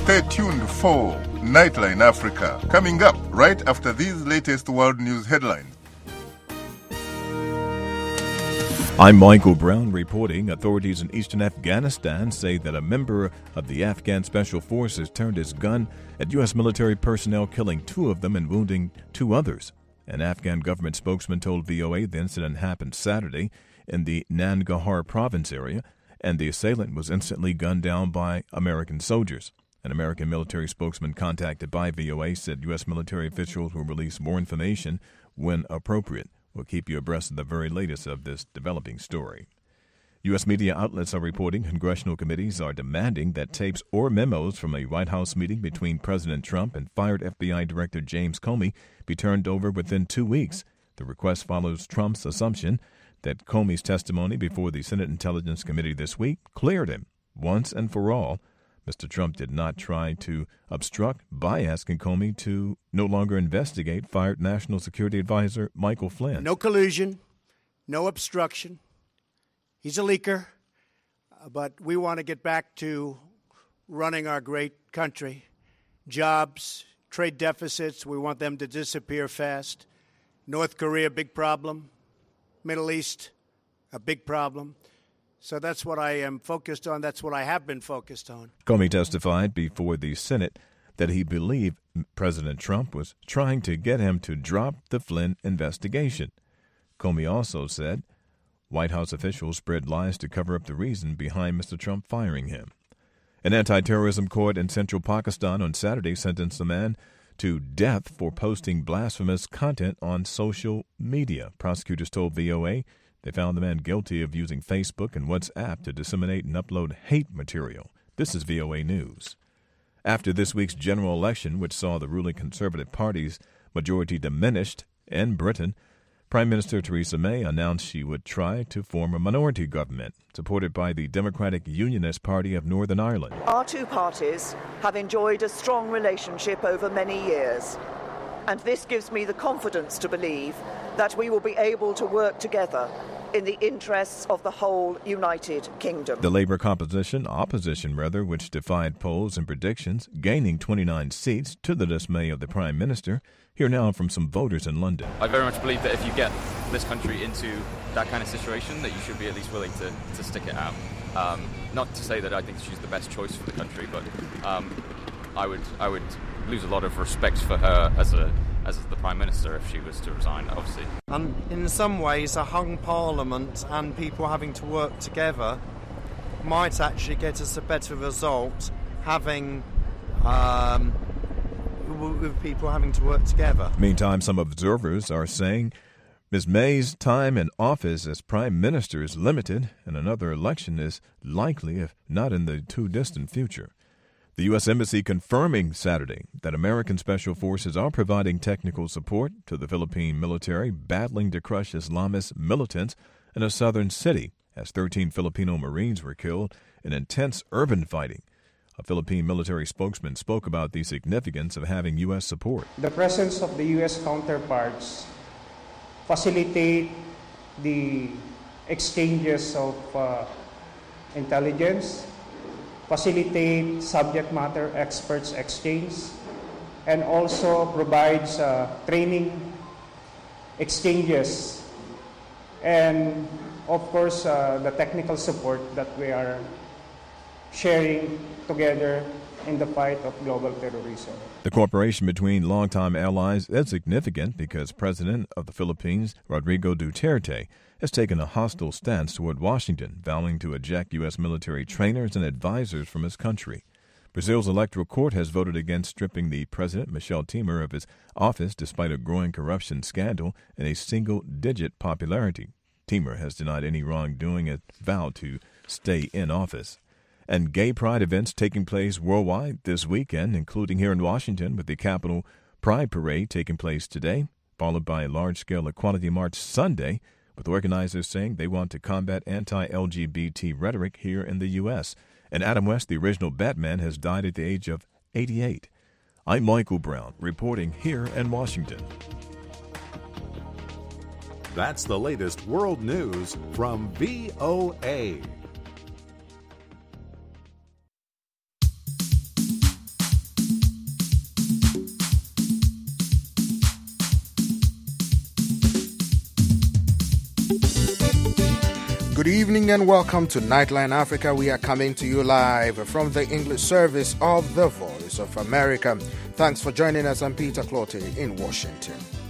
Stay tuned for Nightline Africa, coming up right after these latest world news headlines. I'm Michael Brown reporting. Authorities in eastern Afghanistan say that a member of the Afghan Special Forces turned his gun at U.S. military personnel, killing 2 of them and wounding 2 others. An Afghan government spokesman told VOA the incident happened Saturday in the Nangarhar province area, and the assailant was instantly gunned down by American soldiers. An American military spokesman contacted by VOA said U.S. military officials will release more information when appropriate. We'll keep you abreast of the very latest of this developing story. U.S. media outlets are reporting congressional committees are demanding that tapes or memos from a White House meeting between President Trump and fired FBI Director James Comey be turned over within 2 weeks. The request follows Trump's assumption that Comey's testimony before the Senate Intelligence Committee this week cleared him once and for all. Mr. Trump did not try to obstruct by asking Comey to no longer investigate fired National Security Advisor Michael Flynn. No collusion, no obstruction. He's a leaker, but we want to get back to running our great country. Jobs, trade deficits, we want them to disappear fast. North Korea, big problem. Middle East, a big problem. So that's what I am focused on. That's what I have been focused on. Comey testified before the Senate that he believed President Trump was trying to get him to drop the Flynn investigation. Comey also said White House officials spread lies to cover up the reason behind Mr. Trump firing him. An anti-terrorism court in central Pakistan on Saturday sentenced a man to death for posting blasphemous content on social media. Prosecutors told VOA they found the man guilty of using Facebook and WhatsApp to disseminate and upload hate material. This is VOA News. After this week's general election, which saw the ruling Conservative Party's majority diminished in Britain, Prime Minister Theresa May announced she would try to form a minority government, supported by the Democratic Unionist Party of Northern Ireland. Our 2 parties have enjoyed a strong relationship over many years, and this gives me the confidence to believe that we will be able to work together in the interests of the whole United Kingdom. The Labour opposition, which defied polls and predictions, gaining 29 seats to the dismay of the Prime Minister. Hear now from some voters in London. I very much believe that if you get this country into that kind of situation, that you should be at least willing to stick it out. Not to say that I think she's the best choice for the country, but I would lose a lot of respect for her as the Prime Minister if she was to resign, obviously. And in some ways, a hung Parliament and people having to work together might actually get us a better result having with people having to work together. Meantime, some observers are saying Ms. May's time in office as Prime Minister is limited and another election is likely, if not in the too distant future. The U.S. Embassy confirming Saturday that American Special Forces are providing technical support to the Philippine military battling to crush Islamist militants in a southern city, as 13 Filipino Marines were killed in intense urban fighting. A Philippine military spokesman spoke about the significance of having U.S. support. The presence of the U.S. counterparts facilitate the exchanges of intelligence, facilitate subject matter experts exchange, and also provides training exchanges, and of course the technical support that we are sharing together in the fight of global terrorism. The cooperation between longtime allies is significant because President of the Philippines, Rodrigo Duterte, has taken a hostile stance toward Washington, vowing to eject U.S. military trainers and advisors from his country. Brazil's electoral court has voted against stripping the president, Michel Temer, of his office despite a growing corruption scandal and a single-digit popularity. Temer has denied any wrongdoing and vowed to stay in office. And gay pride events taking place worldwide this weekend, including here in Washington with the Capitol Pride Parade taking place today, followed by a large-scale equality march Sunday, with organizers saying they want to combat anti-LGBT rhetoric here in the U.S. And Adam West, the original Batman, has died at the age of 88. I'm Michael Brown, reporting here in Washington. That's the latest world news from VOA. Good evening and welcome to Nightline Africa. We are coming to you live from the English service of the Voice of America. Thanks for joining us. I'm Peter Clottey in Washington.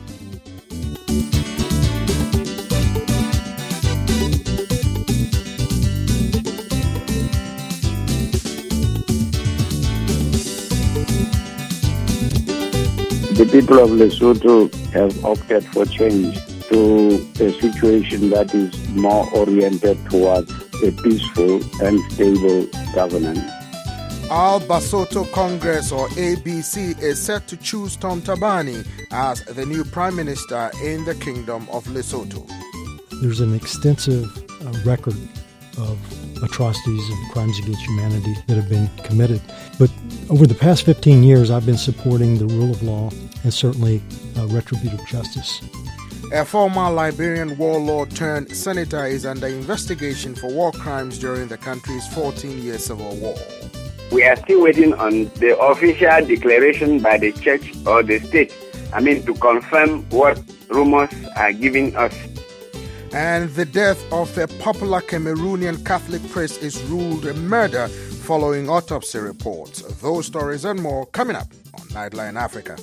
The people of Lesotho have opted for change to a situation that is more oriented towards a peaceful and stable governance. All Basotho Congress, or ABC, is set to choose Tom Thabane as the new Prime Minister in the Kingdom of Lesotho. There's an extensive record of atrocities and crimes against humanity that have been committed. But over the past 15 years, I've been supporting the rule of law and certainly retributive justice. A former Liberian warlord turned senator is under investigation for war crimes during the country's 14-year civil war. We are still waiting on the official declaration by the church or the state, to confirm what rumors are giving us. And the death of a popular Cameroonian Catholic priest is ruled a murder following autopsy reports. Those stories and more coming up on Nightline Africa.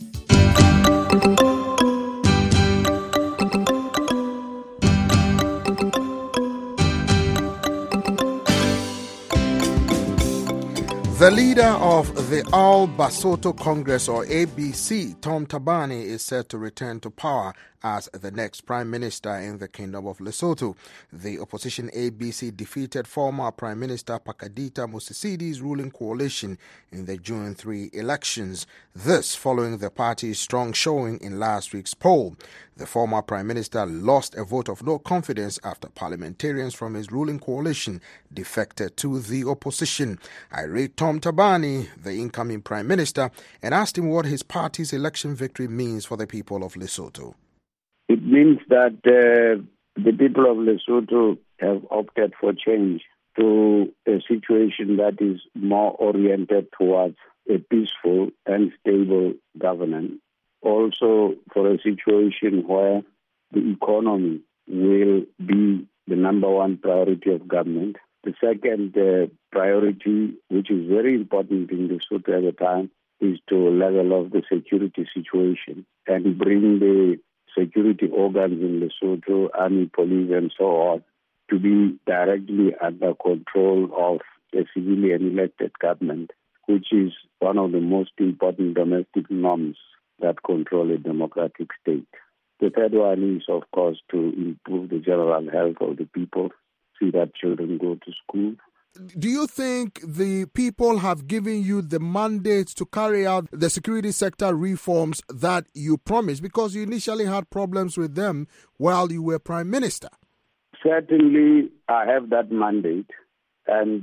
The leader of the All Basotho Congress, or ABC, Tom Thabane, is set to return to power as the next Prime Minister in the Kingdom of Lesotho. The opposition ABC defeated former Prime Minister Pakadita Mosisidi's ruling coalition in the June 3 elections. This following the party's strong showing in last week's poll. The former Prime Minister lost a vote of no confidence after parliamentarians from his ruling coalition defected to the opposition. I read Tom Thabane, the incoming Prime Minister, and asked him what his party's election victory means for the people of Lesotho. It means that the people of Lesotho have opted for change to a situation that is more oriented towards a peaceful and stable governance. Also for a situation where the economy will be the number one priority of government. The second priority, which is very important in Lesotho at the time, is to level off the security situation and bring the security organs in Lesotho, army, police, and so on, to be directly under control of a civilian elected government, which is one of the most important domestic norms that control a democratic state. The third one is, of course, to improve the general health of the people, see that children go to school. Do you think the people have given you the mandate to carry out the security sector reforms that you promised? Because you initially had problems with them while you were Prime Minister. Certainly, I have that mandate, and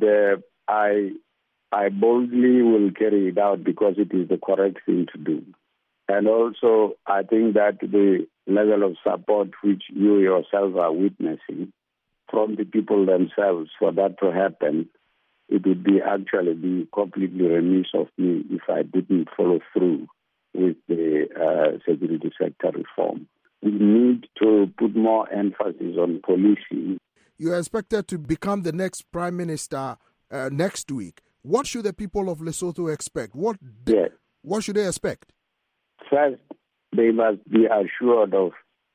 I boldly will carry it out because it is the correct thing to do. And also, I think that the level of support which you yourself are witnessing from the people themselves for that to happen, it would be completely remiss of me if I didn't follow through with the security sector reform. We need to put more emphasis on policing. You are expected to become the next Prime Minister next week. What should the people of Lesotho expect? What should they expect? First, they must be assured of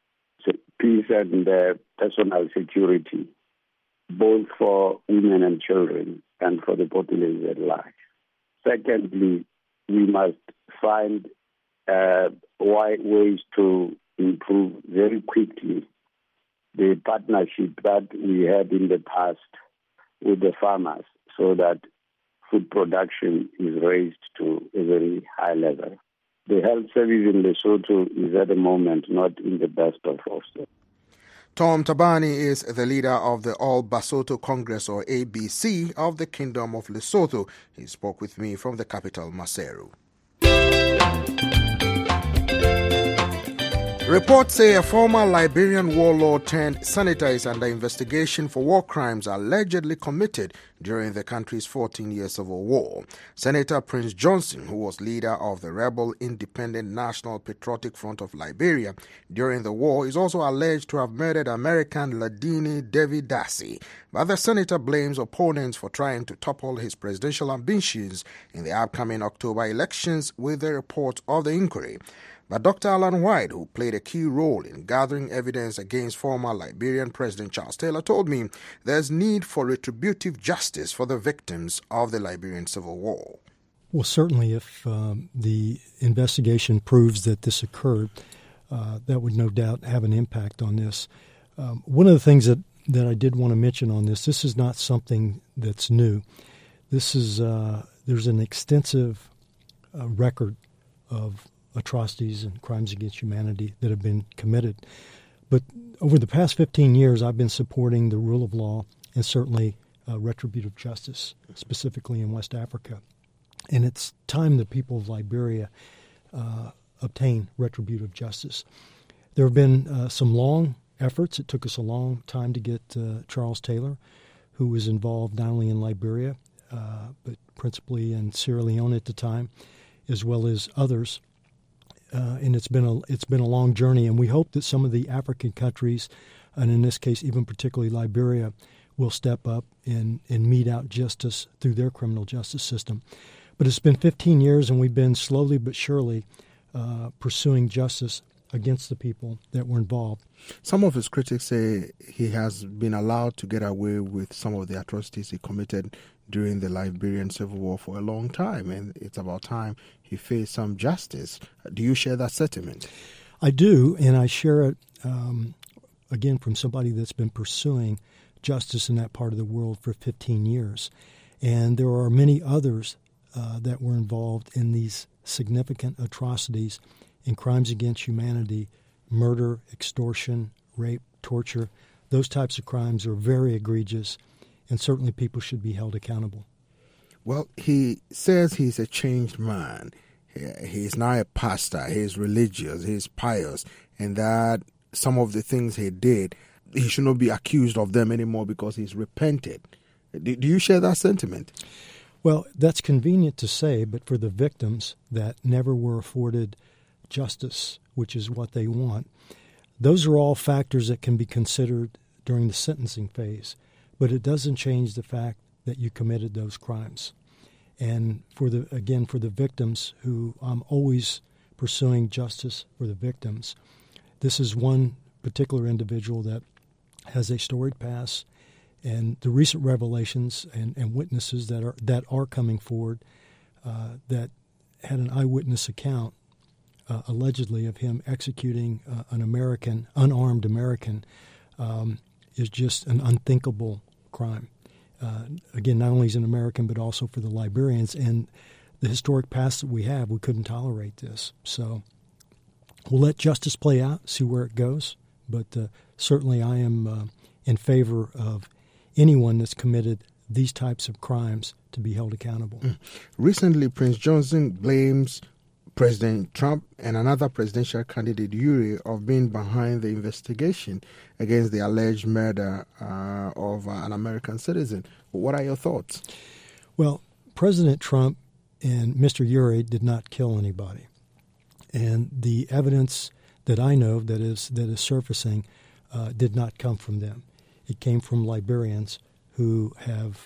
peace and personal security, both for women and children and for the population at large. Secondly, we must find ways to improve very quickly the partnership that we had in the past with the farmers so that food production is raised to a very high level. The health service in Lesotho is at the moment not in the best of health. Tom Thabane is the leader of the All Basotho Congress, or ABC, of the Kingdom of Lesotho. He spoke with me from the capital, Maseru. Reports say a former Liberian warlord turned senator is under investigation for war crimes allegedly committed during the country's 14-year civil war. Senator Prince Johnson, who was leader of the rebel Independent National Patriotic Front of Liberia during the war, is also alleged to have murdered American Ladini David Dassey. But the senator blames opponents for trying to topple his presidential ambitions in the upcoming October elections with the report of the inquiry. But Dr. Alan White, who played a key role in gathering evidence against former Liberian President Charles Taylor, told me there's need for retributive justice for the victims of the Liberian Civil War. Well, certainly if the investigation proves that this occurred, that would no doubt have an impact on this. One of the things that I did want to mention on this is not something that's new. This is there's an extensive record of atrocities and crimes against humanity that have been committed. But over the past 15 years, I've been supporting the rule of law and certainly retributive justice, specifically in West Africa. And it's time the people of Liberia obtain retributive justice. There have been some long efforts. It took us a long time to get Charles Taylor, who was involved not only in Liberia, but principally in Sierra Leone at the time, as well as others. And it's been a long journey, and we hope that some of the African countries, and in this case even particularly Liberia, will step up and mete out justice through their criminal justice system. But it's been 15 years, and we've been slowly but surely pursuing justice against the people that were involved. Some of his critics say he has been allowed to get away with some of the atrocities he committed during the Liberian Civil War for a long time, and it's about time he faced some justice. Do you share that sentiment? I do, and I share it, again, from somebody that's been pursuing justice in that part of the world for 15 years. And there are many others that were involved in these significant atrocities and crimes against humanity, murder, extortion, rape, torture. Those types of crimes are very egregious, and certainly people should be held accountable. Well, he says he's a changed man. He's now a pastor. He's religious. He's pious. And that some of the things he did, he should not be accused of them anymore because he's repented. Do you share that sentiment? Well, that's convenient to say, but for the victims that never were afforded justice, which is what they want, those are all factors that can be considered during the sentencing phase. But it doesn't change the fact that you committed those crimes. And for the victims who I'm always pursuing justice for the victims, this is one particular individual that has a storied past, and the recent revelations and witnesses that are coming forward that had an eyewitness account allegedly of him executing an unarmed American is just an unthinkable crime. Again, not only as an American, but also for the Liberians. And the historic past that we have, we couldn't tolerate this. So we'll let justice play out, see where it goes. But certainly I am in favor of anyone that's committed these types of crimes to be held accountable. Recently, Prince Johnson blames President Trump and another presidential candidate, Uri, of being behind the investigation against the alleged murder of an American citizen. What are your thoughts? Well, President Trump and Mr. Uri did not kill anybody. And the evidence that I know that is surfacing did not come from them. It came from Liberians who have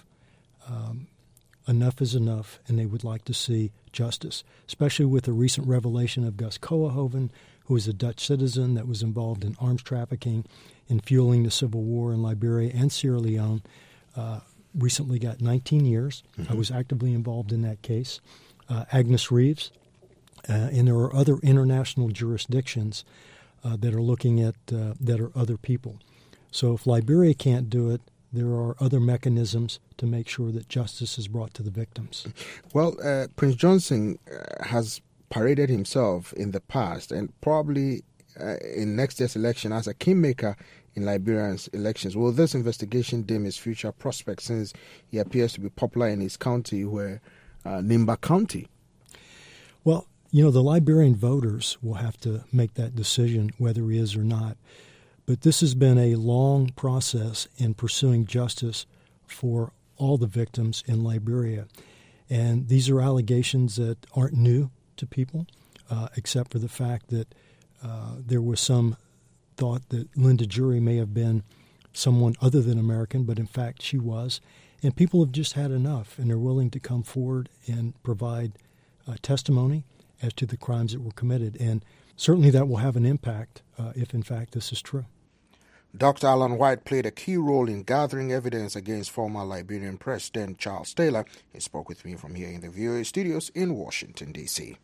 enough is enough, and they would like to see justice, especially with the recent revelation of Gus Koolhoven, who is a Dutch citizen that was involved in arms trafficking and fueling the civil war in Liberia and Sierra Leone. Recently got 19 years. I was actively involved in that case. Agnes Reeves, and there are other international jurisdictions that are looking at that are other people. So if Liberia can't do it, there are other mechanisms to make sure that justice is brought to the victims. Well, Prince Johnson has paraded himself in the past and probably in next year's election as a kingmaker in Liberia's elections. Will this investigation dim his future prospects since he appears to be popular in his county, Nimba County? Well, The Liberian voters will have to make that decision whether he is or not. But this has been a long process in pursuing justice for all the victims in Liberia. And these are allegations that aren't new to people, except for the fact that there was some thought that Linda Jury may have been someone other than American, but in fact she was. And people have just had enough, and they're willing to come forward and provide testimony as to the crimes that were committed. And certainly that will have an impact if, in fact, this is true. Dr. Alan White played a key role in gathering evidence against former Liberian President Charles Taylor. He spoke with me from here in the VOA studios in Washington, D.C.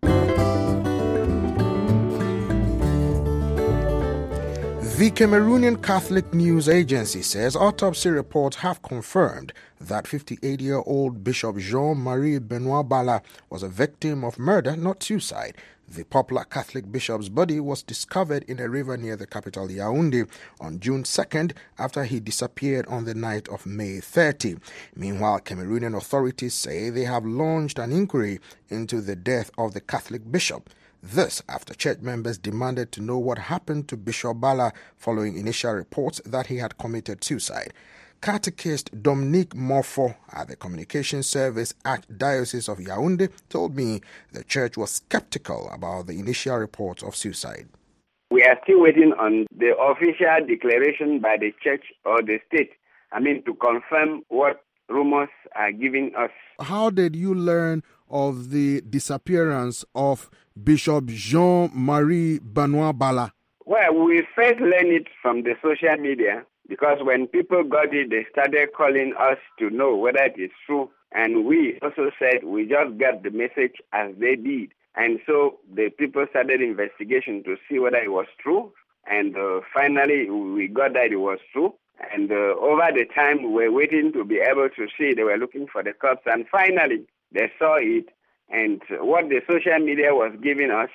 The Cameroonian Catholic News Agency says autopsy reports have confirmed that 58-year-old Bishop Jean-Marie Benoit Bala was a victim of murder, not suicide. The popular Catholic bishop's body was discovered in a river near the capital Yaoundé on June 2nd after he disappeared on the night of May 30. Meanwhile, Cameroonian authorities say they have launched an inquiry into the death of the Catholic bishop. This after church members demanded to know what happened to Bishop Bala following initial reports that he had committed suicide. Catechist Dominique Morfo at the Communication Service Archdiocese of Yaoundé told me the church was skeptical about the initial reports of suicide. We are still waiting on the official declaration by the church or the state, to confirm what rumors are giving us. How did you learn of the disappearance of Bishop Jean-Marie Benoit Bala? Well, we first learned it from the social media, because when people got it, they started calling us to know whether it is true. And we also said we just got the message as they did. And so the people started investigation to see whether it was true. And finally, we got that it was true. And over the time, we were waiting to be able to see. They were looking for the corpse. And finally, they saw it. And what the social media was giving us,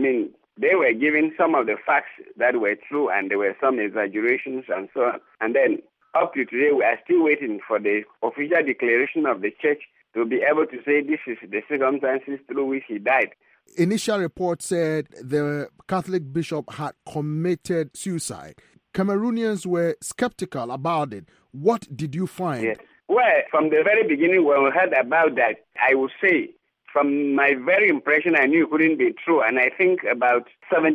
they were giving some of the facts that were true, and there were some exaggerations and so on. And then up to today, we are still waiting for the official declaration of the church to be able to say this is the circumstances through which he died. Initial report said the Catholic bishop had committed suicide. Cameroonians were skeptical about it. What did you find? Yes. Well, from the very beginning when we heard about that, I would say, from my very impression, I knew it couldn't be true. And I think about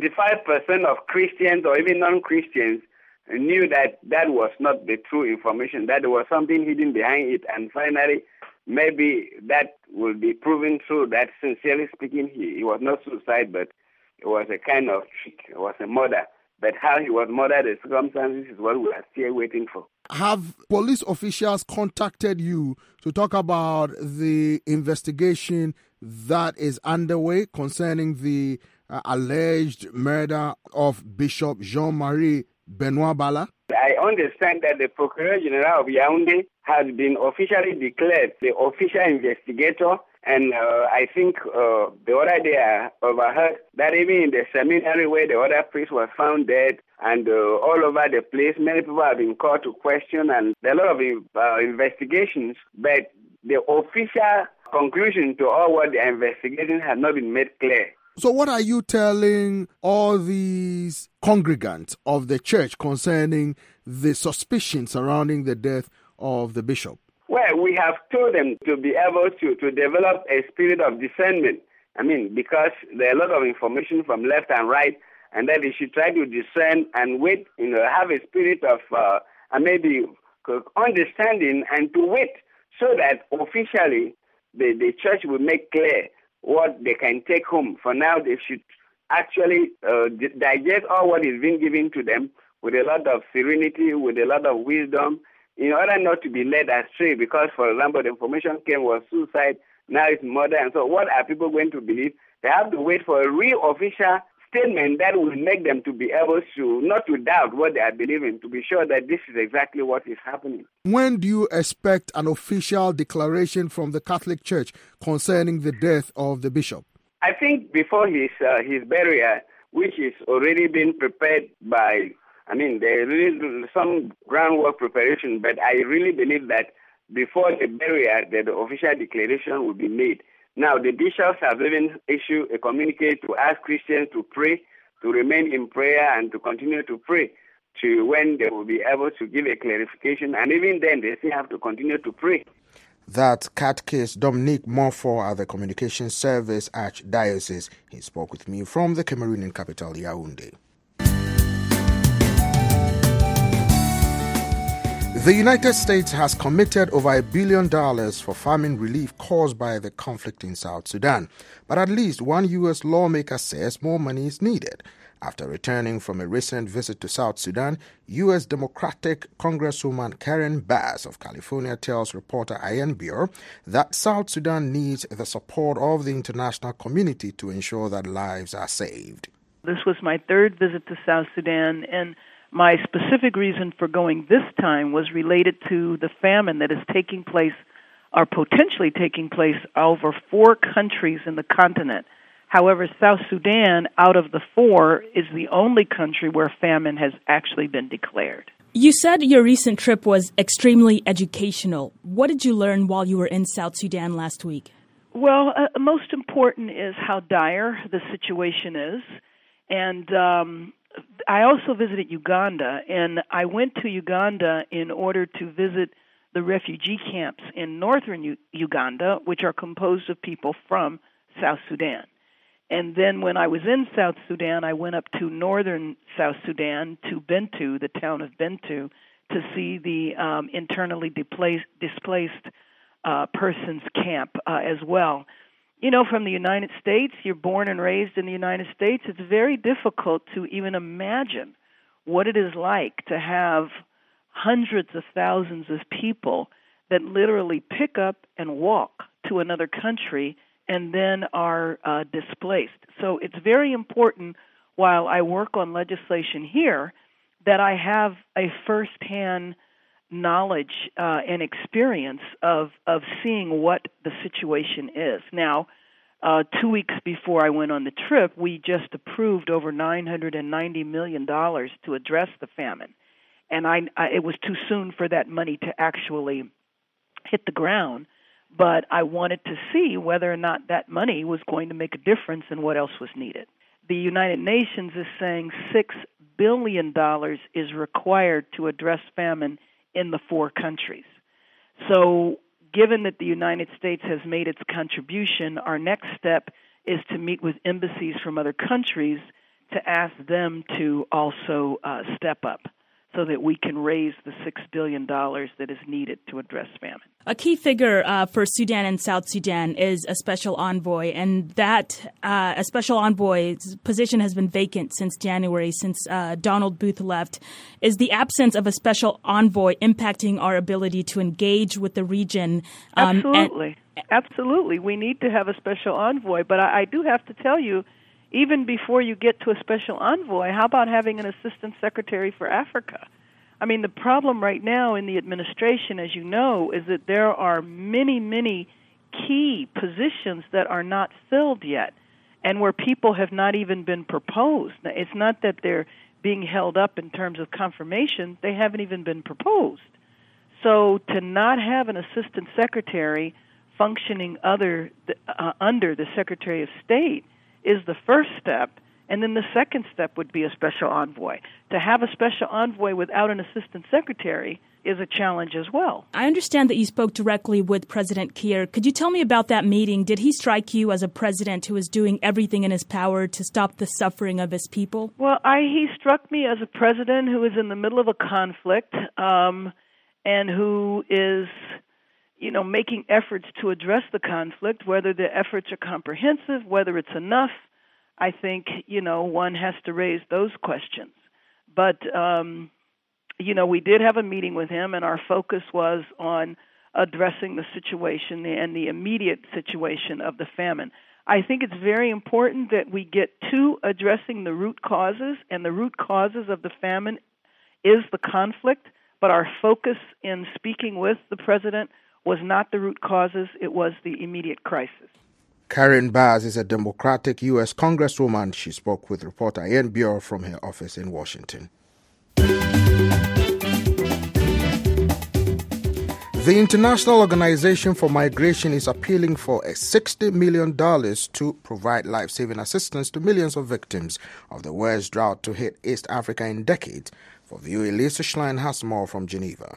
75% of Christians or even non-Christians knew that that was not the true information, that there was something hidden behind it. And finally, maybe that will be proven true, that sincerely speaking, he was not suicide, but it was a kind of trick. It was a murder. But how he was murdered, the circumstances is what we are still waiting for. Have police officials contacted you to talk about the investigation that is underway concerning the alleged murder of Bishop Jean-Marie Benoit Bala? I understand that the Procureur General of Yaoundé has been officially declared the official investigator. And I think the other day I overheard that even in the seminary where the other priest was found dead, and all over the place, many people have been called to question, and there are a lot of investigations, but the official conclusion to all what the investigation has not been made clear. So what are you telling all these congregants of the church concerning the suspicion surrounding the death of the bishop? Well, we have told them to be able to develop a spirit of discernment. Because there are a lot of information from left and right, and that they should try to discern and wait, have a spirit of maybe understanding and to wait so that officially the church will make clear what they can take home. For now, they should actually digest all what is being given to them with a lot of serenity, with a lot of wisdom, in order not to be led astray, because, for example, the information came was suicide, now it's murder, and so what are people going to believe? They have to wait for a real official statement that will make them to be able to, not to doubt what they are believing, to be sure that this is exactly what is happening. When do you expect an official declaration from the Catholic Church concerning the death of the bishop? I think before his burial, which is already been prepared by, there is some groundwork preparation, but I really believe that before the burial, that the official declaration will be made. Now, the bishops have even issued a communique to ask Christians to pray, to remain in prayer, and to continue to pray to when they will be able to give a clarification. And even then, they still have to continue to pray. That's Catechist Dominique Montfort at the Communication Service Archdiocese. He spoke with me from the Cameroonian capital, Yaoundé. The United States has committed over $1 billion for famine relief caused by the conflict in South Sudan. But at least one U.S. lawmaker says more money is needed. After returning from a recent visit to South Sudan, U.S. Democratic Congresswoman Karen Bass of California tells reporter Ian Burr that South Sudan needs the support of the international community to ensure that lives are saved. This was my third visit to South Sudan, and my specific reason for going this time was related to the famine that is taking place, or potentially taking place, over 4 countries in the continent. However, South Sudan, out of the 4, is the only country where famine has actually been declared. You said your recent trip was extremely educational. What did you learn while you were in South Sudan last week? Well, most important is how dire the situation is. And I also visited Uganda, and I went to Uganda in order to visit the refugee camps in northern Uganda, which are composed of people from South Sudan. And then when I was in South Sudan, I went up to northern South Sudan, to Bentiu, the town of Bentiu, to see the internally displaced persons camp as well. You know, from the United States, you're born and raised in the United States, it's very difficult to even imagine what it is like to have hundreds of thousands of people that literally pick up and walk to another country and then are displaced. So it's very important, while I work on legislation here, that I have a firsthand knowledge and experience of seeing what the situation is. Now, 2 weeks before I went on the trip, we just approved over $990 million to address the famine. And it was too soon for that money to actually hit the ground, but I wanted to see whether or not that money was going to make a difference and what else was needed. The United Nations is saying $6 billion is required to address famine in the 4 countries. So given that the United States has made its contribution, our next step is to meet with embassies from other countries to ask them to also step up so that we can raise the $6 billion that is needed to address famine. A key figure for Sudan and South Sudan is a special envoy, and that a special envoy's position has been vacant since January, since Donald Booth left. Is the absence of a special envoy impacting our ability to engage with the region? Absolutely. Absolutely. We need to have a special envoy, but I do have to tell you, even before you get to a special envoy, how about having an assistant secretary for Africa? I mean, the problem right now in the administration, as you know, is that there are many, many key positions that are not filled yet and where people have not even been proposed. Now, it's not that they're being held up in terms of confirmation. They haven't even been proposed. So to not have an assistant secretary functioning under the Secretary of State is the first step, and then the second step would be a special envoy. To have a special envoy without an assistant secretary is a challenge as well. I understand that you spoke directly with President Kiir. Could you tell me about that meeting? Did he strike you as a president who is doing everything in his power to stop the suffering of his people? Well, he struck me as a president who is in the middle of a conflict and who is making efforts to address the conflict, whether the efforts are comprehensive, whether it's enough. I think, one has to raise those questions. But, we did have a meeting with him, and our focus was on addressing the situation and the immediate situation of the famine. I think it's very important that we get to addressing the root causes, and the root causes of the famine is the conflict, but our focus in speaking with the president was not the root causes, it was the immediate crisis. Karen Bass is a Democratic U.S. Congresswoman. She spoke with reporter Ian Burr from her office in The The International Organization for Migration is appealing for $60 million to provide life-saving assistance to millions of victims of the worst drought to hit East Africa in decades. For VOA, Lisa Schlein has more from Geneva.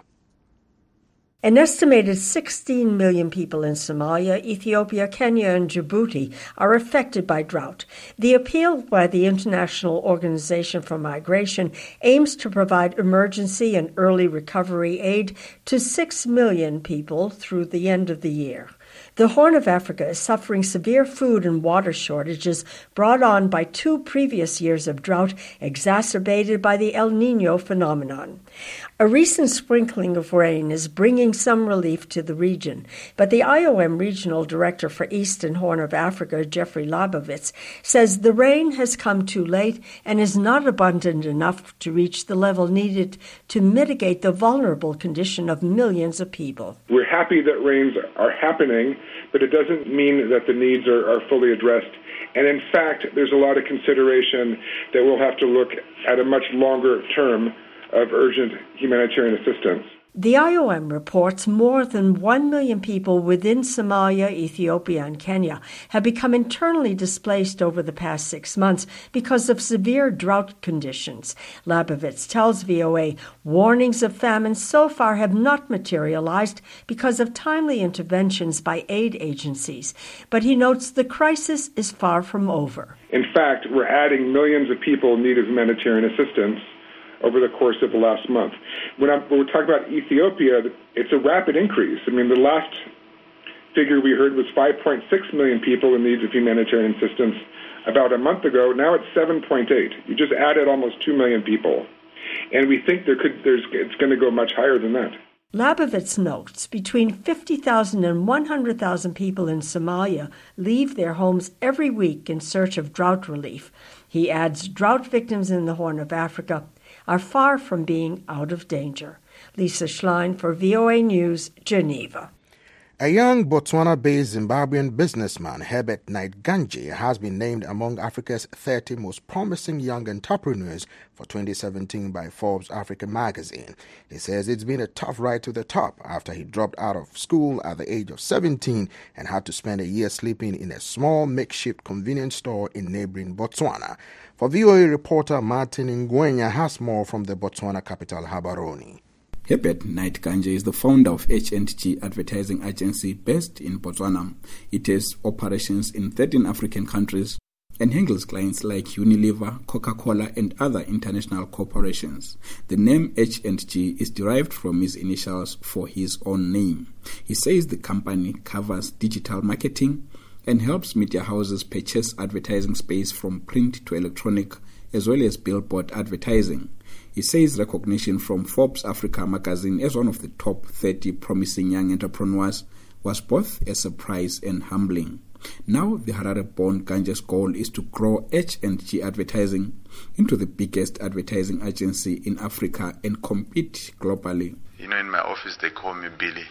An estimated 16 million people in Somalia, Ethiopia, Kenya, and Djibouti are affected by drought. The appeal by the International Organization for Migration aims to provide emergency and early recovery aid to 6 million people through the end of the year. The Horn of Africa is suffering severe food and water shortages brought on by 2 previous years of drought, exacerbated by the El Niño phenomenon. A recent sprinkling of rain is bringing some relief to the region, but the IOM Regional Director for East and Horn of Africa, Jeffrey Labovitz, says the rain has come too late and is not abundant enough to reach the level needed to mitigate the vulnerable condition of millions of people. We're happy that rains are happening, but it doesn't mean that the needs are fully addressed. And in fact, there's a lot of consideration that we'll have to look at a much longer term of urgent humanitarian assistance. The IOM reports more than 1 million people within Somalia, Ethiopia, and Kenya have become internally displaced over the past 6 months because of severe drought conditions. Labovitz tells VOA warnings of famine so far have not materialized because of timely interventions by aid agencies. But he notes the crisis is far from over. In fact, we're adding millions of people in need of humanitarian assistance over the course of the last month. When we're talking about Ethiopia, it's a rapid increase. I mean, the last figure we heard was 5.6 million people in need of humanitarian assistance about a month ago. Now it's 7.8. You just added almost 2 million people. And we think it's going to go much higher than that. Labovitz notes between 50,000 and 100,000 people in Somalia leave their homes every week in search of drought relief. He adds drought victims in the Horn of Africa are far from being out of danger. Lisa Schlein for VOA News, Geneva. A young Botswana-based Zimbabwean businessman, Herbert Knight-Ganji, has been named among Africa's 30 most promising young entrepreneurs for 2017 by Forbes Africa magazine. He says it's been a tough ride to the top after he dropped out of school at the age of 17 and had to spend a year sleeping in a small makeshift convenience store in neighboring Botswana. For VOA reporter Martin Ngwenya has more from the Botswana capital, Gaborone. Herbert Knight-Ganji is the founder of H&G Advertising Agency based in Botswana. It has operations in 13 African countries and handles clients like Unilever, Coca-Cola and other international corporations. The name H&G is derived from his initials for his own name. He says the company covers digital marketing and helps media houses purchase advertising space from print to electronic as well as billboard advertising. He says recognition from Forbes Africa magazine as one of the top 30 promising young entrepreneurs was both a surprise and humbling. Now the Harare-born Ganji's goal is to grow H&G Advertising into the biggest advertising agency in Africa and compete globally. You know, in my office they call me Billy,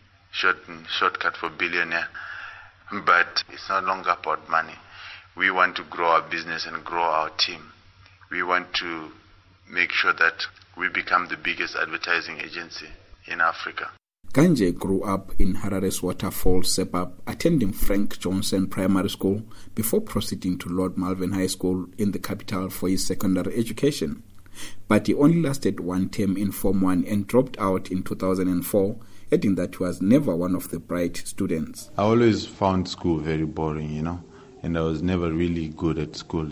shortcut for billionaire. But it's no longer about money. We want to grow our business and grow our team. We want to make sure that we become the biggest advertising agency in Africa. Ganji grew up in Harare's Waterfall suburb, attending Frank Johnson Primary School before proceeding to Lord Malvern High School in the capital for his secondary education. But he only lasted one term in Form 1 and dropped out in 2004, adding that he was never one of the bright students. I always found school very boring, and I was never really good at school,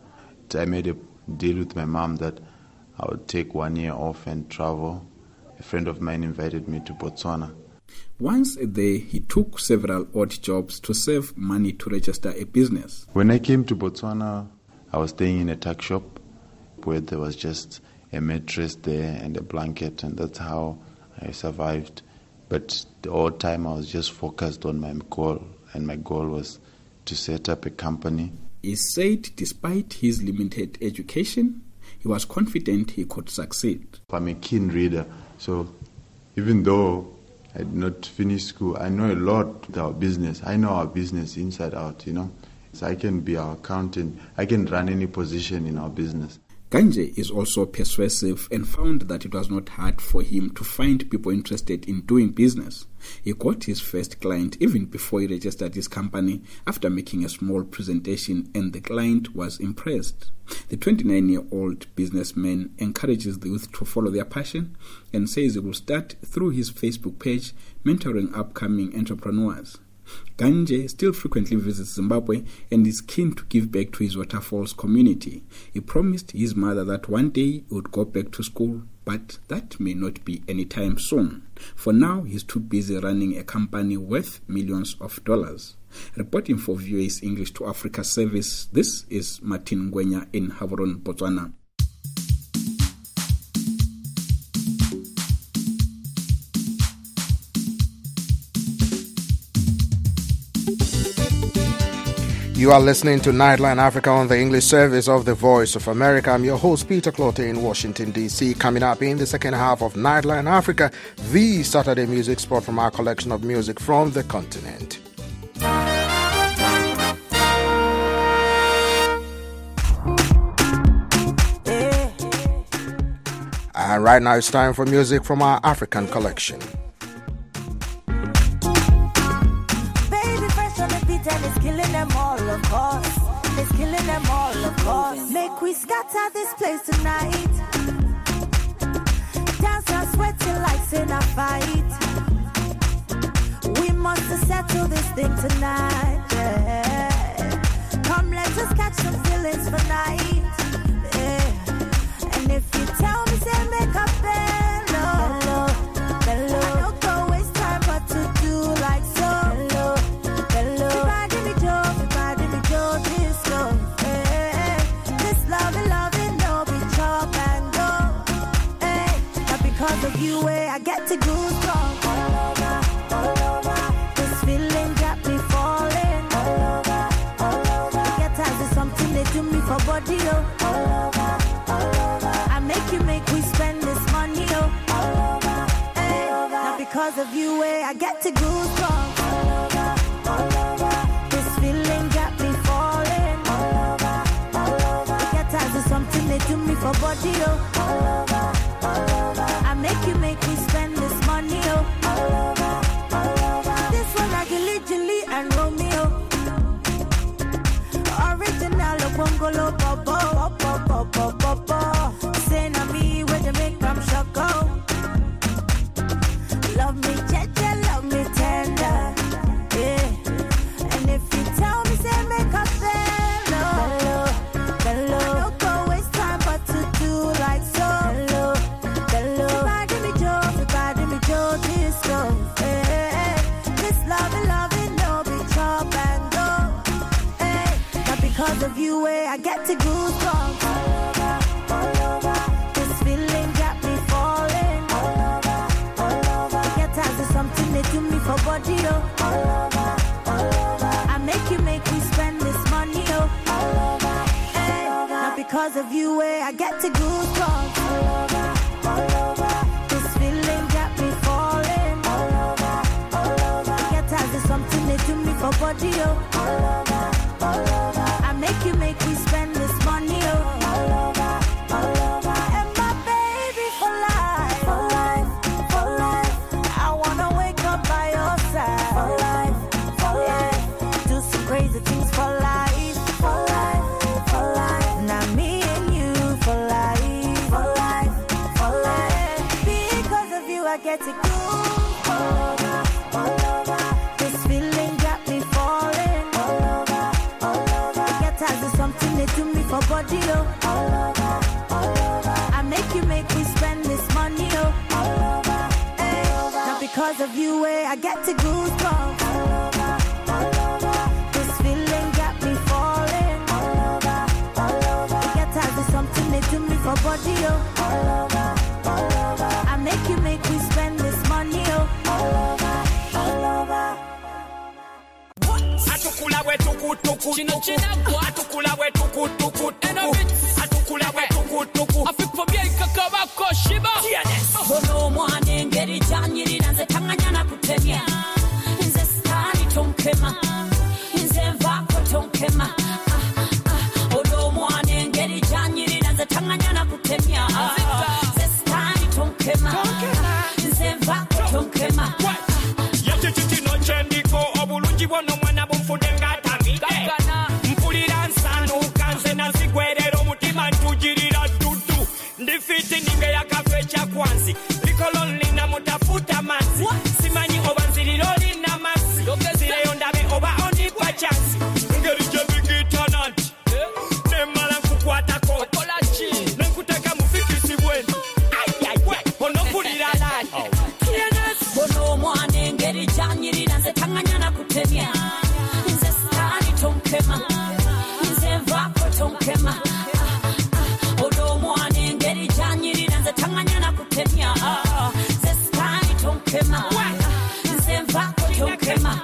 I made a deal with my mom that I would take 1 year off and travel. A friend of mine invited me to Botswana. Once there, he took several odd jobs to save money to register a business. When I came to Botswana, I was staying in a tuck shop where there was just a mattress there and a blanket, and that's how I survived. But the whole time I was just focused on my goal, and my goal was to set up a company. He said despite his limited education, he was confident he could succeed. I'm a keen reader, so even though I did not finish school, I know a lot about our business. I know our business inside out, So I can be our accountant. I can run any position in our business. Ganje is also persuasive and found that it was not hard for him to find people interested in doing business. He got his first client even before he registered his company after making a small presentation, and the client was impressed. The 29-year-old businessman encourages the youth to follow their passion and says he will start through his Facebook page mentoring upcoming entrepreneurs. Ganje still frequently visits Zimbabwe and is keen to give back to his Waterfalls community. He promised his mother that one day he would go back to school, but that may not be anytime soon. For now, he's too busy running a company worth millions of dollars. Reporting for VOA's English to Africa service, this is Martin Ngwenya in Havron, Botswana. You are listening to Nightline Africa on the English service of the Voice of America. I'm your host, Peter Clote in Washington, D.C. Coming up in the second half of Nightline Africa, the Saturday music spot from our collection of music from the continent. And right now it's time for music from our African collection. It's killing them all, of course. Make we scatter this place tonight. Dance and sweating like in a fight. We must settle this thing tonight. Yeah. Come, let us catch some feelings for night. Yeah. And if you tell me, say make a bello. I don't go waste time, but to do like so. Because of you, I get to goosebumps all over. This feeling got me falling all over. Get tired of something they do me for body, all over. I make we spend this money, all over. Now because of you, I get to goosebumps all over. This feeling got me falling all over. Get tired of something they do me for body, all over. I make we spend this money, all over. This one like Julie and Romeo. Original Bongolo Bobo. Say na me when you make them shoko. Love me jeje, love me tender. Yeah. And if you tell me, say make a bello. I don't go waste time, but to do like so. Because of you, I get to goosebumps all over. This feeling got me falling all over. Get tired of something they do me for body, all over. I make we spend this money, all over. Now because of you, I get to goosebumps all over. This feeling got me falling all over. Get tired of something they do me for body, all over. Make we spend this money, all over. And my baby for life. I wanna wake up by your side, for life. Do some crazy things for life, Now me and you for life, Because of you, I get to go all over. This feeling got me falling something they do me for body, all over. I make we spend this money, all over. Now because of you, I get to goosebumps all over. This feeling got me falling all over. Get tired of something they do me for body, all over. I make we spend this money, all over. Atukula we tuku chino chinagwa atukula we tuku atukula we tuku afipo bya ikakaba ko shiba bono mwane ngeri chanyirira nze tanganyana kutemya nze stani tonkema nze mvako tonkema ono mwane ngeri chanyirira nze tanganyana tonkema nze nvaako tonkema odo omwana engeri gyanyirira nze tanganya nakutemya nze sitaani tonkema nze nvaako tonkema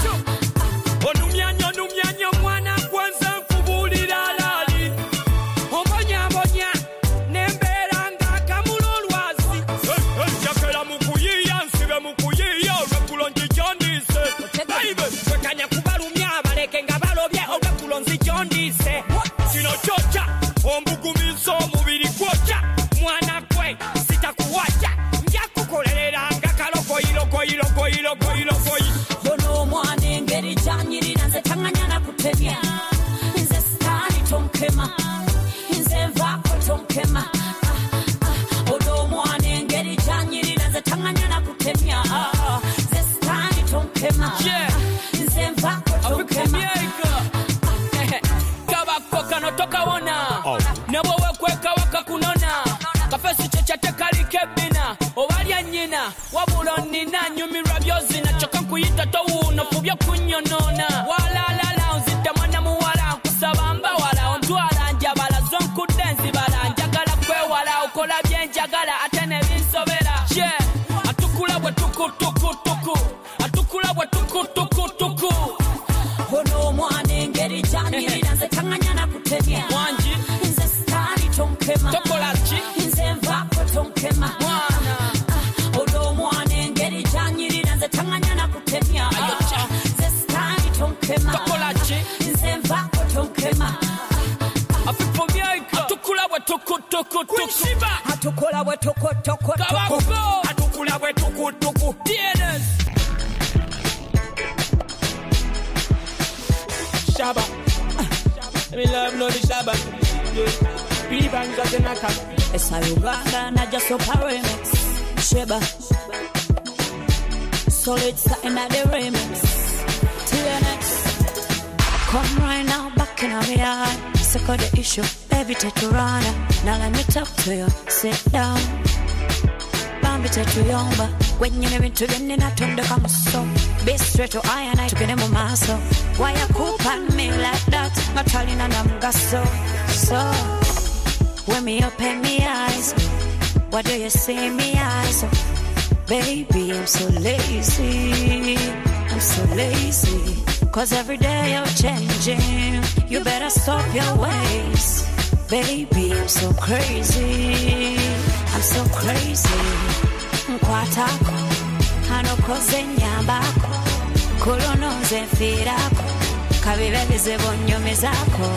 onumyanyo mwana gwanze nkubuulira alaali ombonyabonya nembeera ng'akamula olwazi njakera mu kuyiiya nsibe mu kuyiiya olweggulo ngijondiise baibe twekanya kubalumya abaleke nga balobye olweggulo nzijondiise kino kyokya ombugumiza omubiri gwokya mwana gwe sitakuwajja njakukolereranga kalogoyilogoyilogoyilogoyilogoyi ono omwana engeri gyanyirira nze tanganya nakutemya nze sitaani tonkema nze nvaako tonkema ono omwana engeri gyanyirira nze tanganya nakutemya nze sitaani tonkema nze nvaako tonkema kabako kano tokawona nabwe wekweka wakakunona kafesi kyekyatekalika ebbina obalya nnyina wabula onnina nyumirwa byozina kyokka nkuyita towuuno fubye kunyonoona walaalala onzidde mwana muwala nkusaba mbawala ontwala njabala zonkudde nzibala njagala kwewala okola byenjagala ate nebinsobera atukula bwe tukutukutuku atukula bwe tukutukutuku ono omwana engeri gyanyirira nze tanganya nakutemya wangi nze sitaani tonkema tokolaki nze nvaako tonkema ono omwana engeri gyanyirira nze tanganya nakutemya nze sitaani tonkema tokolaki nze nvaako tonkema atukula bwe tukutukutuku atukula bwe tukutukutuku atukula bwe tukutuku Shabba, let me love no the Shabba. P-Bang got the knocker. It's a Uganda, not just a remix. Shabba, solid starting at the remix. TNX, come right now, back in our yard. Sick of the issue, baby, take a run. Now let me talk to you, sit down. Bambi take you yomba. When you never to the nina turn the come so. Be straight to I and I to get them on my soul. Why you coop on me like that? My telling and I'm gasso. So, when me open me eyes, what do you see in me eyes? Baby, I'm so lazy. I'm so lazy. Cause every day you're changing. You better stop your ways. Baby, I'm so crazy. I'm so crazy. Nkwatako, hanokoze nyambako. Kulonoze firako, kabibelize bonyomezako.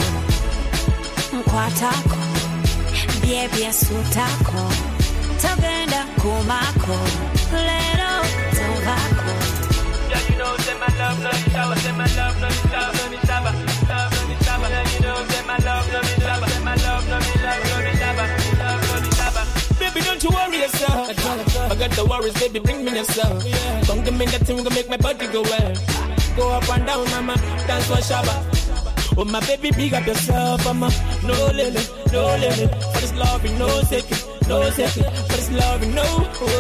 Nkwatako, byebye sutako. Togenda kumako, lero tovako. Yeah, you know say my love, no me shabba. Say my love, no me shabba, no me shabba. Love, no me shabba. Yeah, you know say my love, no me shabba. Say my love, no me love, no me shabba. Love, no me shabba. Baby, don't you worry yourself. Forget the worries, baby, bring me yourself. Don't give me that thing, gonna make my body go well. Go up and down, I'ma dance for Shabba. Oh my baby, big up yourself, I'ma no limit. For this loving, no second. For this loving, no.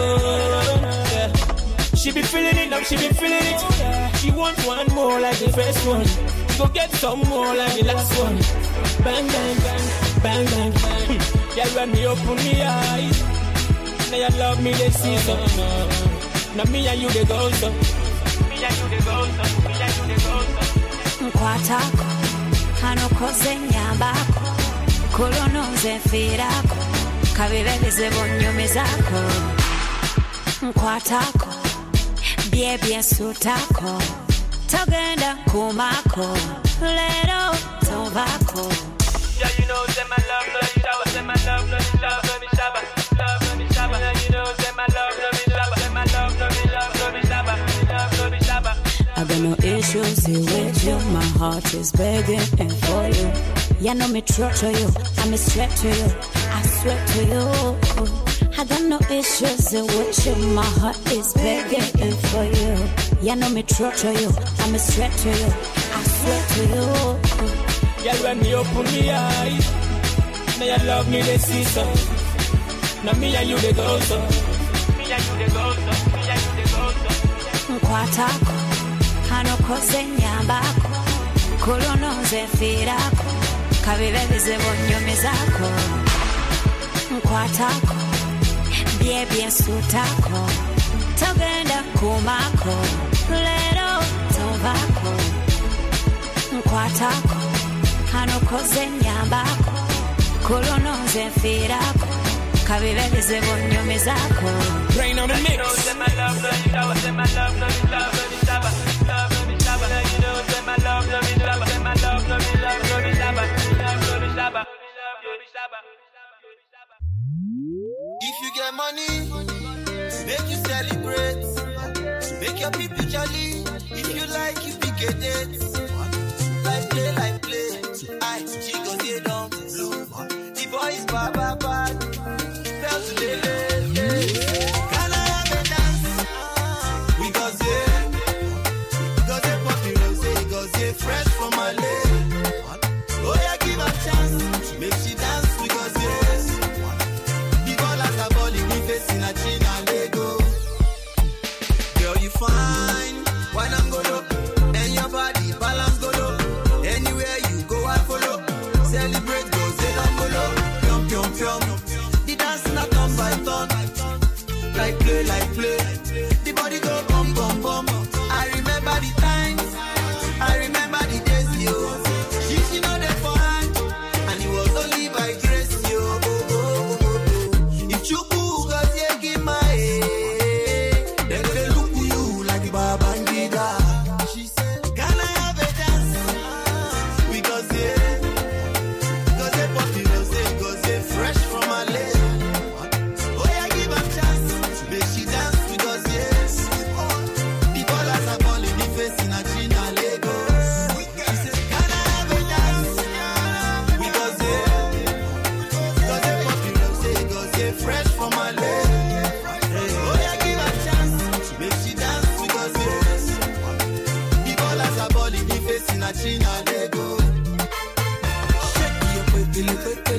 Yeah. She be feeling it now, she be feeling it. She wants one more like the first one. Go get some more like the last one. Bang, bang, bang, bang, bang, bang. Yeah, when me open me eyes, now you love me, they see so. Now me and you, they go so. Me and you, they go so. Me and you, they go so. Nkwatako, hanokoze nyambako. Kulonoze firako, kabibelize bonyomezako. Nkwatako, byebye sutako. Togenda kumako, lero tovako. Yeah, you know, say my love, no me shabba. Say my love, no me shabba, no me shabba. Love, no me shabba. Yeah, you know, say my love, no me shabba. Say my love, no me love, no me shabba. Love, no me shabba. I got no issues here with you. My heart is begging for you. Yeah, no me true to you. I'm straight to you. I swear to you. I got no issues here with you. My heart is begging for you. Yeah, no me true to you. I'm straight to you. I swear to you. Yeah, when me open me eyes, now you love me, they see so. Now me and you, they go so. Me and you, they go so. Me and you, they go so. Nkwatako, hanokoze nyambako. kulono zefirako kabibe bizibu nnyumi zaako nkwatako byebye sutako togenda kumako lero tovako nkwatako hano koze nyambako kulono zefirako kabibe bizibu nnyumi zaako. Rain on the mix. If you get money, make you celebrate. Make your people jolly. If you like, you pick a date. Like play. I she goes here down blue. The boy is bad. Fell to the can I have a dance? We got it popular, say got it fresh from my leg. Oh yeah, give her chance, make she dance. We got it. People like a ball in the face in a chin and Lego. Girl, you fine, why not go low? And your body balance go low. Anywhere you go, I follow. Celebrate, go say down below. Pium. The dance not turn by turn. Like play. The body go bum. I remember the times. I remember the days, yo. She know the fun. And it was only by grace, yo. If you cook, cause you give my head, they gonna look to you like Baba Ngida. She said, can I have a dance? Because popular, say, cause they fresh from my leg. Oh yeah, give her chance, make she dance because yes. The ballers are balling the face in a chin and Lego. She said, can I have a dance? Because they popular, say, cause they fresh from my leg. Oh yeah, give her chance, make she dance because yes. The ballers are balling the face in a chin and Lego. Shake your pepele.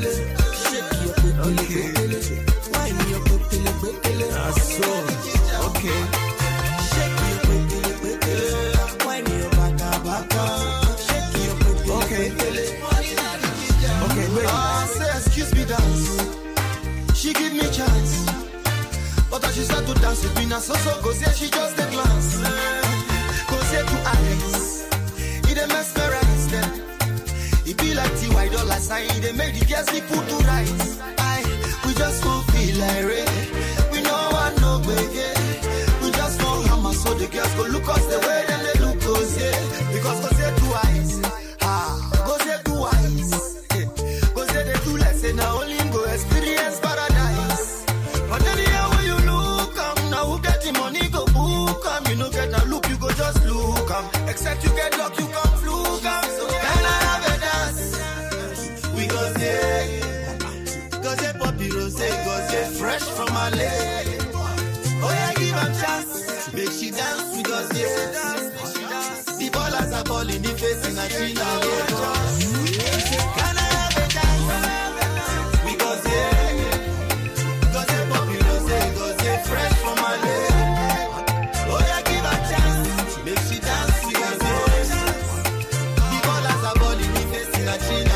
Wine your pepele. Okay. Shake your pepele. Wine your baka. Shake your pepele. Okay, wait. Say excuse me, dance. She give me chance, but as she start to dance with me, now so go say she just a glance. Go say to Alex, he dey mesmerize them. It be like T.Y. dollar sign, they make the girls be put to rise. We just won't feel like rain. We know I know, baby. We just won't hammer, so the girls go look us the way then they look us, yeah. Because go say twice. Go say twice. Go say they do like say now only go experience paradise. But then here when you look, now who get the money go book, you no get a look, you go just look, except you get luck, you come fluke, so can I have a dance? We go say, poppy rose, go say fresh from my leg. Oh yeah, give her chance, make she dance, we go say the ballers are balling the face in a China. Can I have a dance? We go say poppy rose, go say fresh from my leg. Oh yeah, give her chance, make she dance, we go say the ballers are balling the face in a China.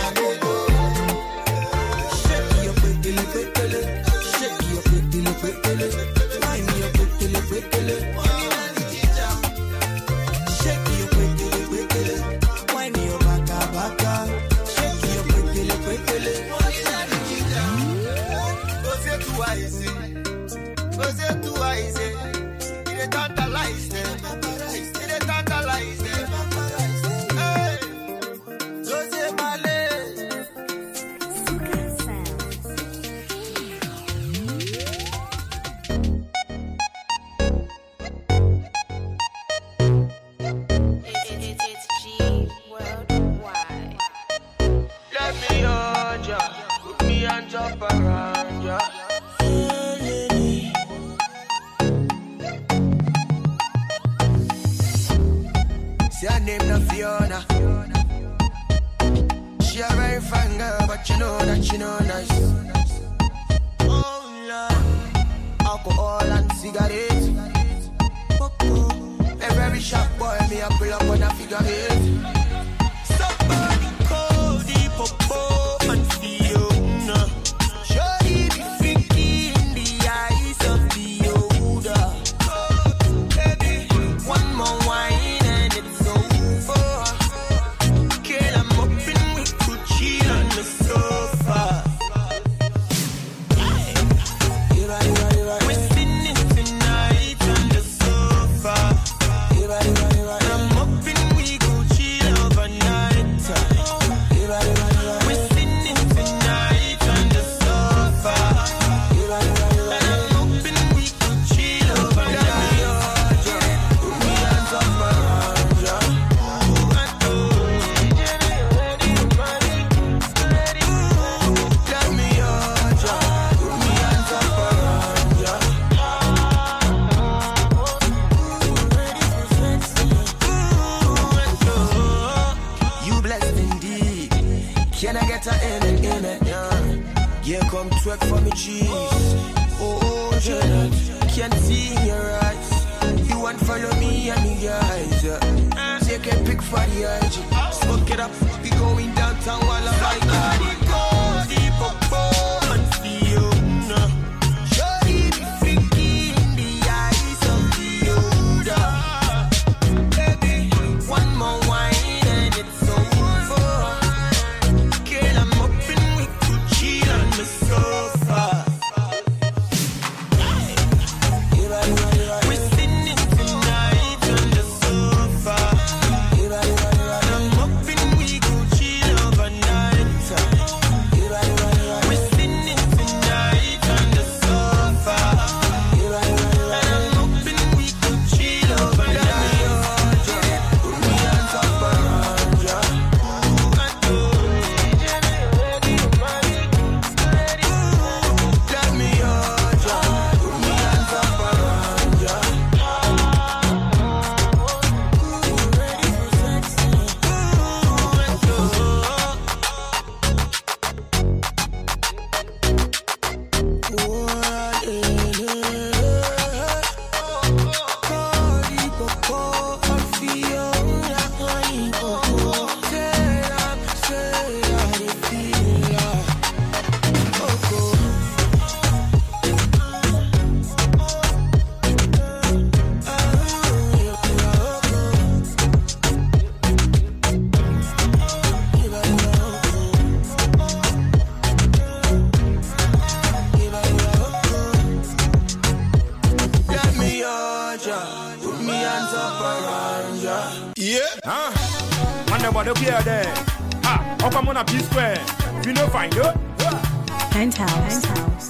Shake your pepele. Wine your pepele. Shake your pepele. Wine your baka. Shake your pepele. Go say too wise. It is tantalize them. Hey, go say Malay. Jump around ya. See her name na Fiona. She a very fine girl, but you know that she no nice. Oh Lord, alcohol and cigarettes. A very sharp boy, me a pull up on a figure eight. So Can I get her in it, yeah, come twerk for me, cheese. Oh, Janet, can't see in your eyes. You want follow me and the guys, yeah. Take a pic for the IG. Smoke it up, we going downtown while I'm like, go deep up and feel. Shorty be freaky in the eyes of the older. Baby, one more wine and it's over. Girl, I'm up and we could chill on the sofa. We're sitting tonight on the sofa. I'm up and we could chill overnight. We're sitting tonight on the sofa. I'm up and we could chill overnight. Put me on top around ya. Let me hold ya. Put me on top around ya. You ready for sex? Let me hold ya. Put me on top around ya. Yeah. Man, nobody care there. How come on a P square? You know, find you. Penthouse.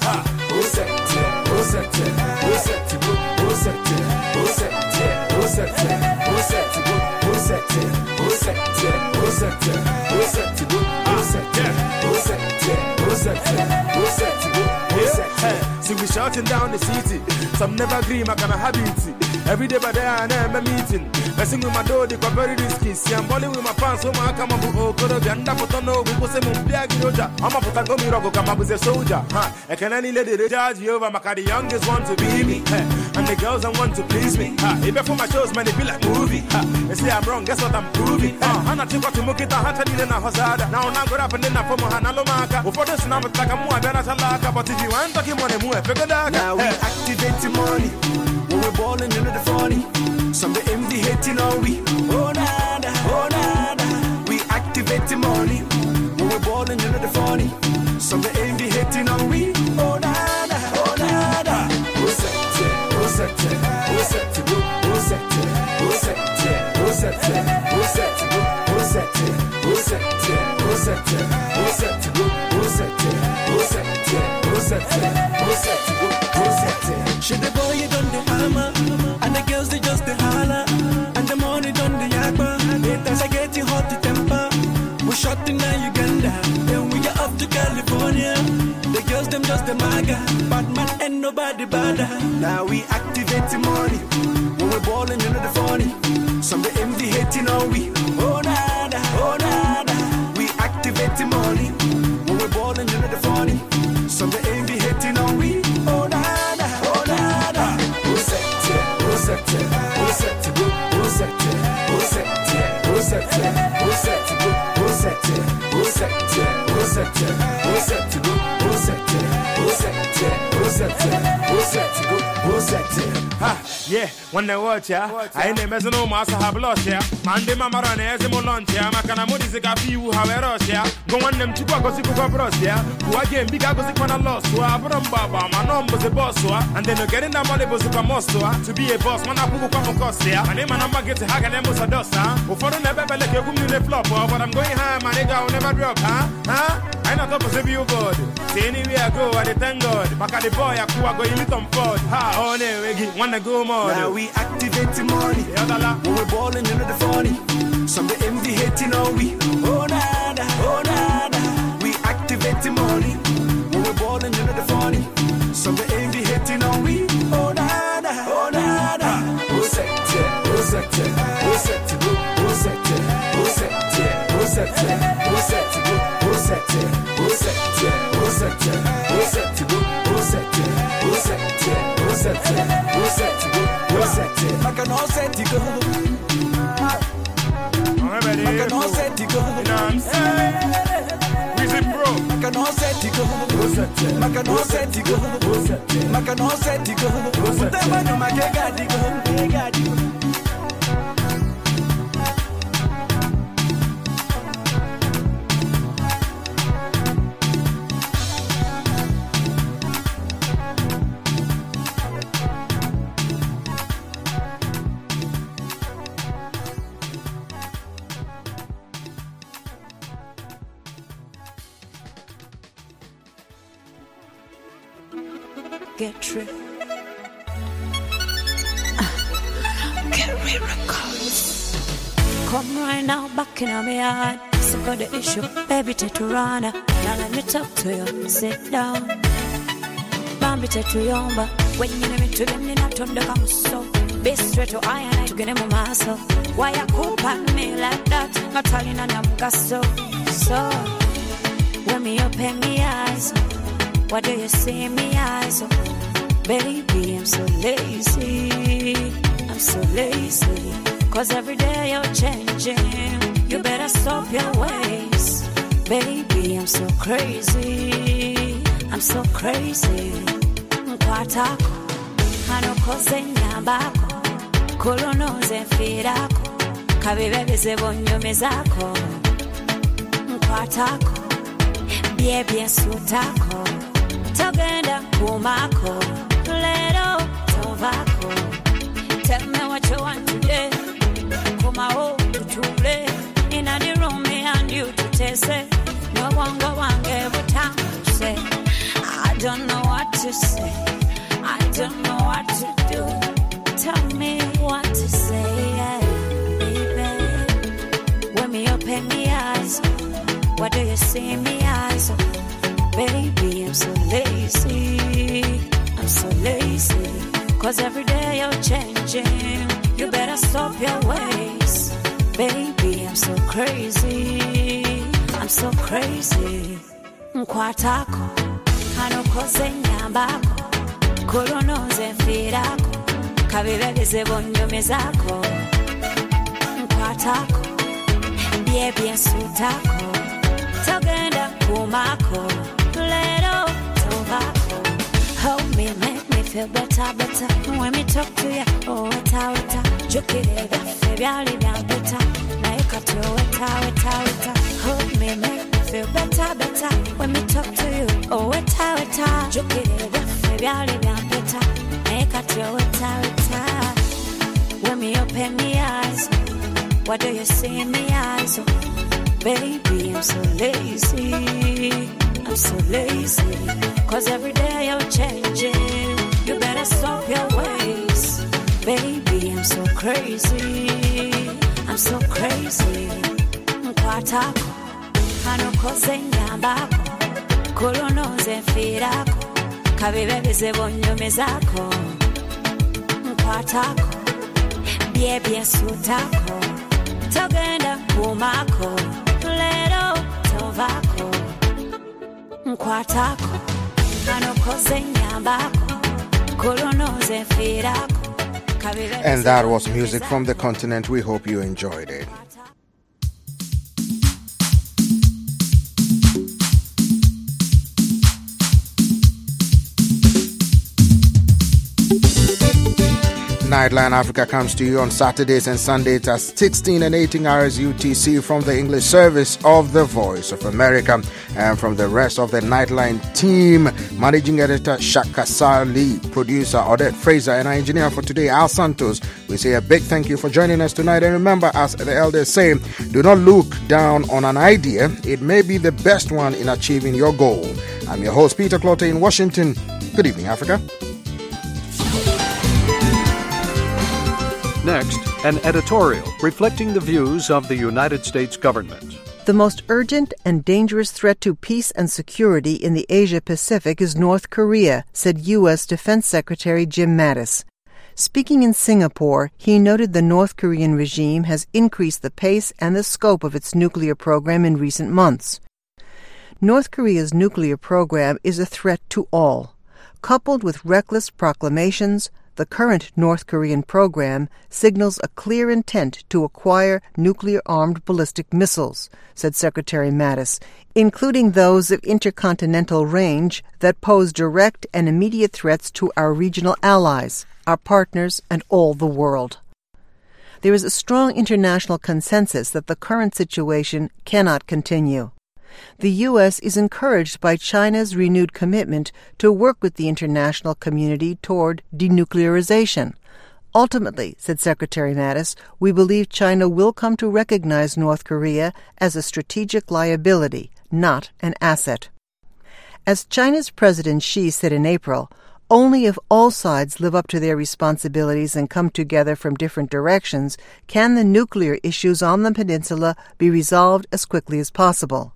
Who set it? Who set it? Who set it? Who set it? Who set it? Who set it? Who set it? Who set it? Who set it? Who set it? Who set it? Who set it? Who set it? Who set it? Who set it? Who set it? See, we shouting down the city. Some never agree, my kind of habit. Every day by day, I am a meeting. Messing with my door, they got very risky. See, I'm balling with my fans, so I come up with Okoro. And I put on no, we put them on Piagoja. I'm up with a gummy rock, come up with a soldier. I can only let it charge you over. My the youngest want to be me. And the girls don't want to please me. Even for my shows, man, they feel like movie. They say I'm wrong, guess what I'm proving? I'm not going to make it a hunter in a Hosada. Now I'm going up and then I'm from Hanalomaka. Before this, I'm like a more than a Salaka. But if you want talking money, move, figure that. Now we activate the money. When we're balling into the funny. Some the envy hating on we. Oh nada, oh nada. We activate the money. When we're balling into the funny. Some the envy hating on we. Oh nada, oh nada. Who set it? Who set it? Who set it? Who set it? Who set it? Who set it? Who set it? Who set it? Who set it? Who set it? Who set it? Who set it? Who set it? Who set it? Who set it? Who set it? Should the boy you done the hammer, and the girls they just the holler, and the money done the yakba. Haters I get you hot to temper. We shot in Uganda, then we get up to California. The girls them just the maga, bad man ain't nobody badder. Now we activate the money, when we're balling into the funny. Some the envy hating on we. Oh nada, oh nada. We activate the money, when we're balling into the funny. Some the envy hating on we. Oh nada, oh nada. Who set it? Who set it? Who set it? Who set it? Who set it? Who set it? Who set it? Who set it? Who set it? Who set it? Who set it? Who set it? Who set it? Who set it? Who set it? Who set it? Ha, yeah, when they watch ya, I ain't never no master have lost ya. Monday, Mama run as a lunch ya. Makana Modizika few, however, ya. Go on them to go see Bros ya. Who again, big I was a loss to our Baba, my number was a boss, and then getting that money was a most to be a boss, man, I put come cost ya. My name and number get to hag and was a dosa. Before the never let you come in the flop, but I'm going high, my nigga will never drop, huh? I not up as you good. See anywhere I go, I thank God. Maka the boy, I go in little Ford. Ha, on it, wanna go more. Now we activate the money. When we're balling into the funny. Some the envy hating on we. Oh nada, oh nada. We activate the money. When we're balling into the funny. Some the envy hating on we. Oh nada, oh nada. Who set it? Who set it? Who set it? Who set it? Who set it? Who set it? Who set it? Who set it? Get trip. Get records. Come right now, back in my yard. So got the issue, baby, Teturana. Now let me talk to you. Sit down. Bambi Tetuyomba. When you name it to them, you not on the come so. Be straight to iron, to get him a muscle. Why you coop at me like that? Not telling on them gasso. So, when me open me eyes. What do you see in me eyes? Oh, baby, I'm so lazy. I'm so lazy. Cause every day you're changing. You better stop your ways. Baby, I'm so crazy. I'm so crazy. Mkwatako Hanokoze nyambako Kolonoze mfirako Kabibebeze bonyomezako Mkwatako Biebie sutako Togenda kumako, Lero tovako. Tell me what you want today. Kuma ho tutule. In the room me and you to taste it. No one go and give a time to say. I don't know what to say. I don't know what to do. Tell me what to say, yeah, baby. When me open me eyes, what do you see in me eyes? Baby, I'm so lazy. I'm so lazy. Cause every day you're changing. You better stop your ways. Baby, I'm so crazy. I'm so crazy. Mkwatako Hanokoze nyambako Kolonoze mfirako Kabibebeze bonyomezako Mkwatako Biebie sutako Togenda kumako Lero tovako. Hold me, make me feel better, better. When me talk to you, oh, weta. Jukirega, febyali bya better. Naika to weta. Hold me, make me feel better, better. When me talk to you, oh, weta. Jukirega, febyali bya better. Naika to weta. When me open me eyes, what do you see in me eyes? Oh, baby, I'm so lazy. I'm so lazy. Cause every day you're changing. You better stop your ways. Baby, I'm so crazy. I'm so crazy. Mkwatako Hanokoze nyambako Kolonoze mfirako Kabibebeze bonyomezako Mkwatako Biebie sutako Togenda kumako Lero tovako Mkwatako Hanokoze nyambako Kolonoze mfirako. And that was music from the continent. We hope you enjoyed it. Nightline Africa comes to you on Saturdays and Sundays at 16 and 18 hours UTC from the English service of The Voice of America, and from the rest of the Nightline team. Managing editor Shaka Sali, producer Odette Fraser, and our engineer for today, Al Santos. We say a big thank you for joining us tonight. And remember, as the elders say, do not look down on an idea. It may be the best one in achieving your goal. I'm your host, Peter Clottey in Washington. Good evening, Africa. Next, an editorial reflecting the views of the United States government. The most urgent and dangerous threat to peace and security in the Asia-Pacific is North Korea, said U.S. Defense Secretary Jim Mattis. Speaking in Singapore, he noted the North Korean regime has increased the pace and the scope of its nuclear program in recent months. North Korea's nuclear program is a threat to all. Coupled with reckless proclamations, the current North Korean program signals a clear intent to acquire nuclear-armed ballistic missiles, said Secretary Mattis, including those of intercontinental range that pose direct and immediate threats to our regional allies, our partners, and all the world. There is a strong international consensus that the current situation cannot continue. The U.S. is encouraged by China's renewed commitment to work with the international community toward denuclearization. Ultimately, said Secretary Mattis, we believe China will come to recognize North Korea as a strategic liability, not an asset. As China's President Xi said in April, only if all sides live up to their responsibilities and come together from different directions can the nuclear issues on the peninsula be resolved as quickly as possible.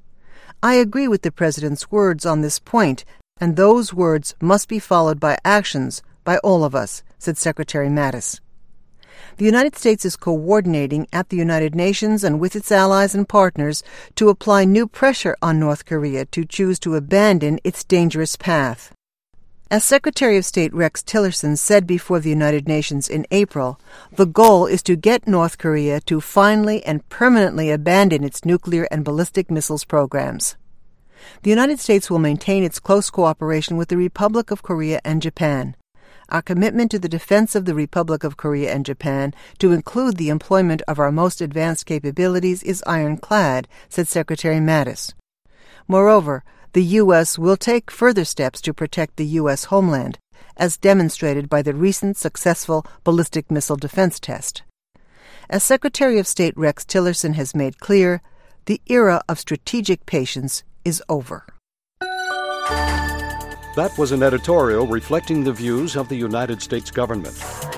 I agree with the President's words on this point, and those words must be followed by actions by all of us, said Secretary Mattis. The United States is coordinating at the United Nations and with its allies and partners to apply new pressure on North Korea to choose to abandon its dangerous path. As Secretary of State Rex Tillerson said before the United Nations in April, the goal is to get North Korea to finally and permanently abandon its nuclear and ballistic missiles programs. The United States will maintain its close cooperation with the Republic of Korea and Japan. Our commitment to the defense of the Republic of Korea and Japan, to include the employment of our most advanced capabilities, is ironclad, said Secretary Mattis. Moreover, the U.S. will take further steps to protect the U.S. homeland, as demonstrated by the recent successful ballistic missile defense test. As Secretary of State Rex Tillerson has made clear, the era of strategic patience is over. That was an editorial reflecting the views of the United States government.